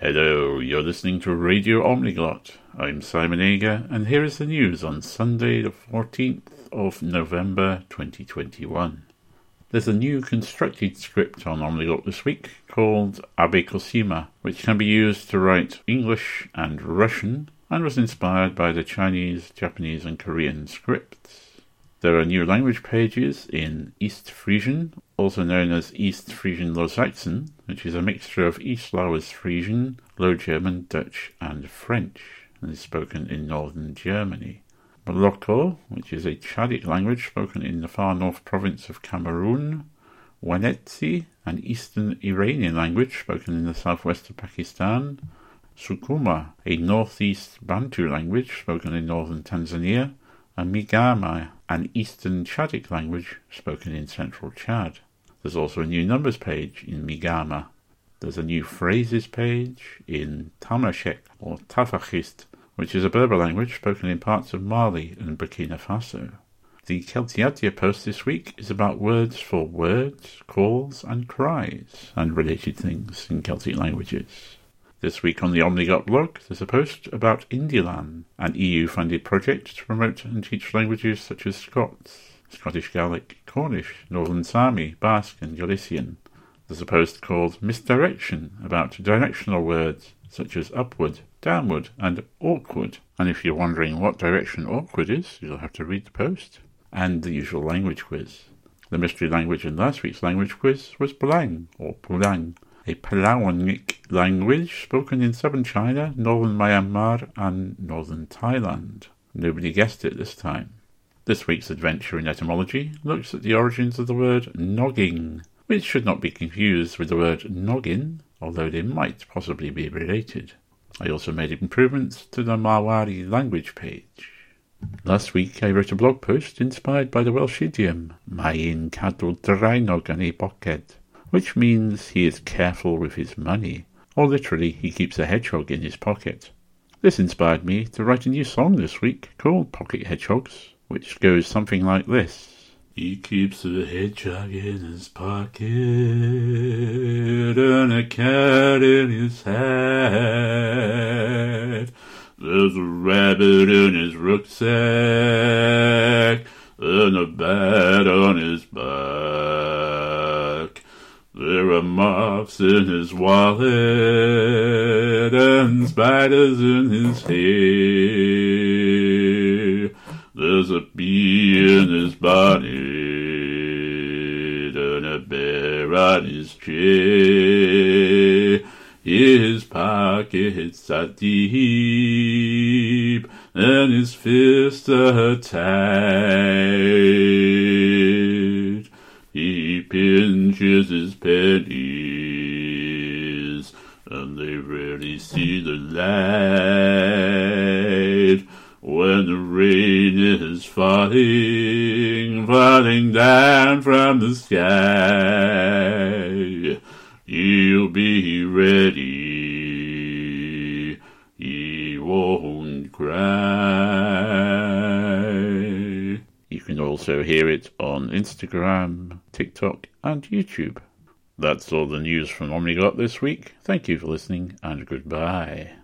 Hello, you're listening to Radio Omniglot. I'm Simon Ager, and here is the news on Sunday the 14th of November 2021. There's a new constructed script on Omniglot this week called Abe Cosima, which can be used to write English and Russian, and was inspired by the Chinese, Japanese and Korean scripts. There are new language pages in East Frisian, also known as East Frisian Low Saxon, which is a mixture of East Lower Frisian, Low German, Dutch and French, and is spoken in northern Germany. Moloko, which is a Chadic language spoken in the far north province of Cameroon. Wanetsi, an eastern Iranian language spoken in the southwest of Pakistan. Sukuma, a northeast Bantu language spoken in northern Tanzania. And Migama, an eastern Chadic language spoken in central Chad. There's also a new numbers page in Migama. There's a new phrases page in Tamashek or Tafachist, which is a Berber language spoken in parts of Mali and Burkina Faso. The Keltiatia post this week is about words for words, calls and cries, and related things in Celtic languages. This week on the Omniglot blog, there's a post about Indielan, an EU-funded project to promote and teach languages such as Scots, Scottish Gaelic, Cornish, Northern Sami, Basque and Galician. There's a post called Misdirection about directional words such as upward, downward and awkward. And if you're wondering what direction awkward is, you'll have to read the post. And the usual language quiz. The mystery language in last week's language quiz was Pulang, or Pulang, a Palawanic language spoken in southern China, northern Myanmar and northern Thailand. Nobody guessed it this time. This week's adventure in etymology looks at the origins of the word nogging, which should not be confused with the word noggin, although they might possibly be related. I also made improvements to the Mawari language page. Last week I wrote a blog post inspired by the Welsh idiom Mae'n cadw draenog yn ei poced, which means he is careful with his money, or literally he keeps a hedgehog in his pocket. This inspired me to write a new song this week called Pocket Hedgehogs, which goes something like this. He keeps a hedgehog in his pocket and a cat in his hat. There's a rabbit in his rucksack and a bat on his back. There are moths in his wallet and spiders in his hair. There's a bee in his bonnet and a bear on his chair. His pockets are deep and his fists are tight. He pinches his pennies and they rarely see the light. When the rain is falling down from the sky, he'll be ready, he won't cry. You can also hear it on Instagram, TikTok and YouTube. That's all the news from Omniglot this week. Thank you for listening and goodbye.